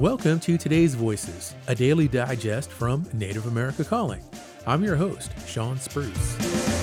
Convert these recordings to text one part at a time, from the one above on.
Welcome to Today's Voices, a daily digest from Native America Calling. I'm your host, Sean Spruce.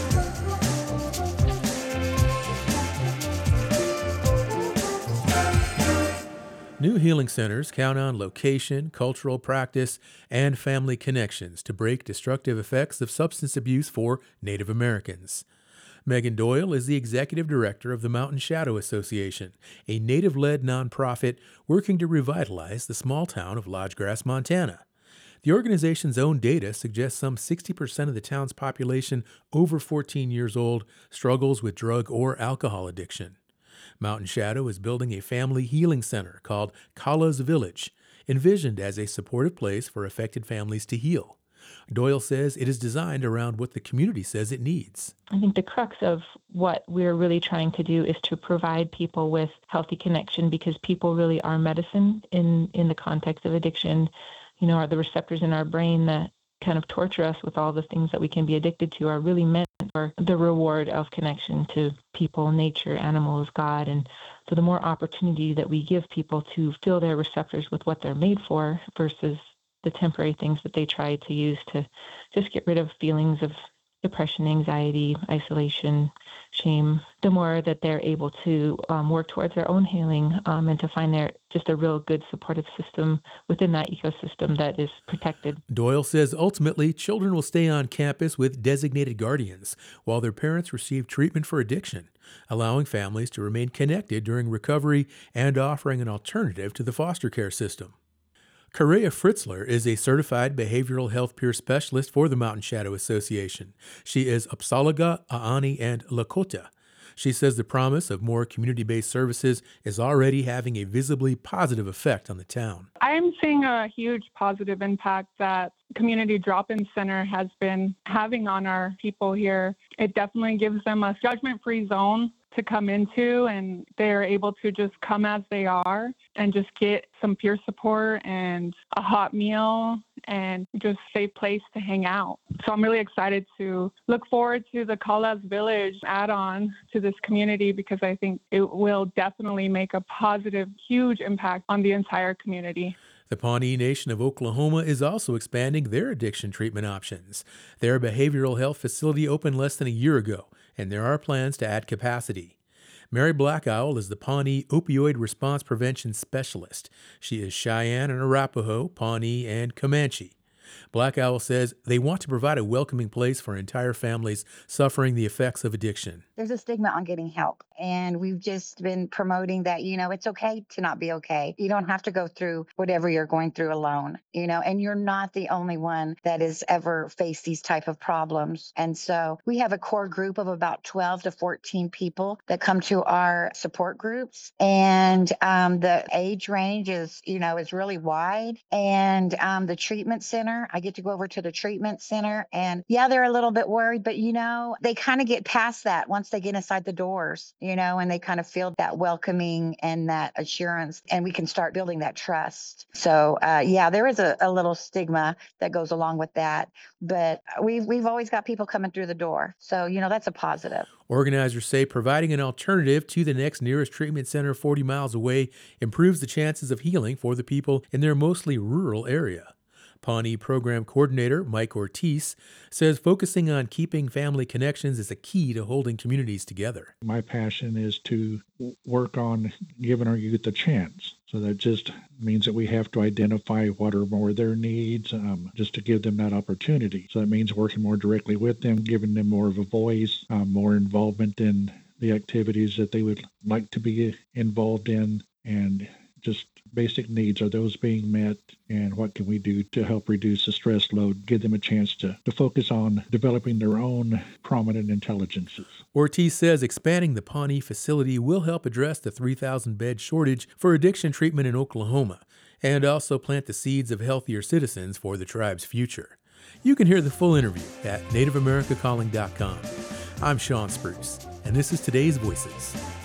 New healing centers count on location, cultural practice, and family connections to break destructive effects of substance abuse for Native Americans. Megan Doyle is the executive director of the Mountain Shadow Association, a Native-led nonprofit working to revitalize the small town of Lodgegrass, Montana. The organization's own data suggests some 60% of the town's population over 14 years old struggles with drug or alcohol addiction. Mountain Shadow is building a family healing center called Kala's Village, envisioned as a supportive place for affected families to heal. Doyle says it is designed around what the community says it needs. I think the crux of what we're really trying to do is to provide people with healthy connection, because people really are medicine in the context of addiction. Are the receptors in our brain that kind of torture us with all the things that we can be addicted to are really meant for the reward of connection to people, nature, animals, God. And so the more opportunity that we give people to fill their receptors with what they're made for versus the temporary things that they try to use to just get rid of feelings of depression, anxiety, isolation, shame, the more that they're able to work towards their own healing and to find just a real good supportive system within that ecosystem that is protected. Doyle says ultimately children will stay on campus with designated guardians while their parents receive treatment for addiction, allowing families to remain connected during recovery and offering an alternative to the foster care system. Correa Fritzler is a certified behavioral health peer specialist for the Mountain Shadow Association. She is Apsáalooke, Aani, and Lakota. She says the promise of more community-based services is already having a visibly positive effect on the town. I'm seeing a huge positive impact that Community Drop-In Center has been having on our people here. It definitely gives them a judgment-free zone to come into, and they're able to just come as they are and just get some peer support and a hot meal and just a safe place to hang out. So I'm really excited to look forward to the Kala's Village add-on to this community, because I think it will definitely make a positive, huge impact on the entire community. The Pawnee Nation of Oklahoma is also expanding their addiction treatment options. Their behavioral health facility opened less than a year ago, and there are plans to add capacity. Mary Black Owl is the Pawnee Opioid Response Prevention Specialist. She is Cheyenne and Arapaho, Pawnee, and Comanche. Black Owl says they want to provide a welcoming place for entire families suffering the effects of addiction. There's a stigma on getting help, and we've just been promoting that, it's okay to not be okay. You don't have to go through whatever you're going through alone, and you're not the only one that has ever faced these type of problems. And so we have a core group of about 12 to 14 people that come to our support groups, and the age range is really wide. And the treatment center, I get to go over to the treatment center, and they're a little bit worried, but they kind of get past that once they get inside the doors, and they kind of feel that welcoming and that assurance, and we can start building that trust. So there is a little stigma that goes along with that, but we've always got people coming through the door. So, that's a positive. Organizers say providing an alternative to the next nearest treatment center 40 miles away improves the chances of healing for the people in their mostly rural area. Pawnee Program Coordinator Mike Ortiz says focusing on keeping family connections is a key to holding communities together. My passion is to work on giving our youth a chance. So that just means that we have to identify what are more their needs, just to give them that opportunity. So that means working more directly with them, giving them more of a voice, more involvement in the activities that they would like to be involved in, and just basic needs. Are those being met, and what can we do to help reduce the stress load, give them a chance to focus on developing their own prominent intelligences. Ortiz says expanding the Pawnee facility will help address the 3,000-bed shortage for addiction treatment in Oklahoma, and also plant the seeds of healthier citizens for the tribe's future. You can hear the full interview at nativeamericacalling.com. I'm Sean Spruce, and this is Today's Voices.